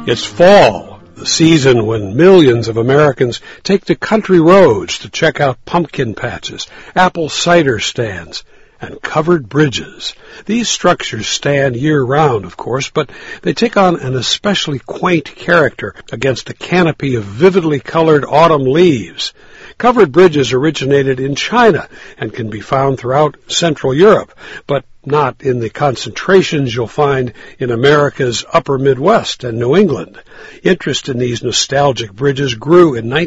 It's fall, the season when millions of Americans take to country roads to check out pumpkin patches, apple cider stands, and covered bridges. These structures stand year-round, of course, but they take on an especially quaint character against a canopy of vividly colored autumn leaves. Covered bridges originated in China and can be found throughout Central Europe, but not in the concentrations you'll find in America's upper Midwest and New England. Interest in these nostalgic bridges grew in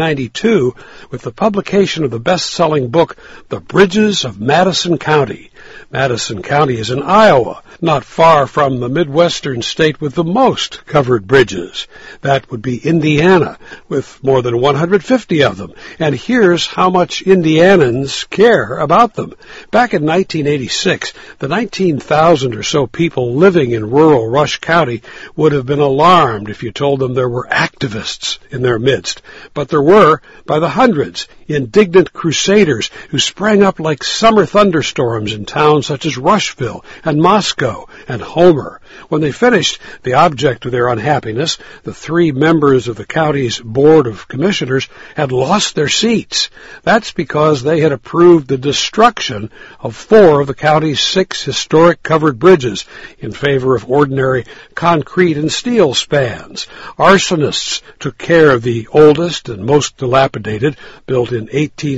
1992 with the publication of the best-selling book, The Bridges of Madison County. Madison County is in Iowa, not far from the Midwestern state with the most covered bridges. That would be Indiana, with more than 150 of them. And here's how much Indianans care about them. Back in 1986, the 19,000 or so people living in rural Rush County would have been alarmed if you told them there were activists in their midst. But there were, by the hundreds, indignant crusaders who sprang up like summer thunderstorms in towns such as Rushville and Moscow and Homer. When they finished, the object of their unhappiness, the 3 members of the county's Board of Commissioners, had lost their seats. That's because they had approved the destruction of 4 of the county's 6 historic covered bridges in favor of ordinary concrete and steel spans. Arsonists took care of the oldest and most dilapidated, built in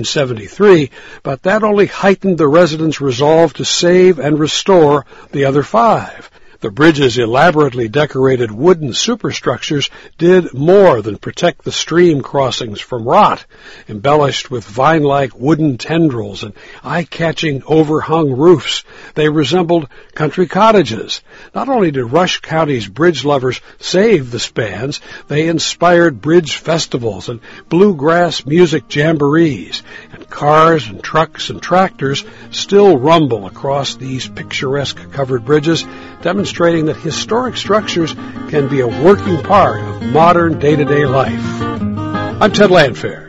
1873, but that only heightened the residents' resolve to save and restore the other 5. The bridge's elaborately decorated wooden superstructures did more than protect the stream crossings from rot. Embellished with vine-like wooden tendrils and eye-catching overhung roofs, they resembled country cottages. Not only did Rush County's bridge lovers save the spans, they inspired bridge festivals and bluegrass music jamborees, and cars and trucks and tractors still rumble across these picturesque covered bridges, demonstrating that historic structures can be a working part of modern day-to-day life. I'm Ted Landfair.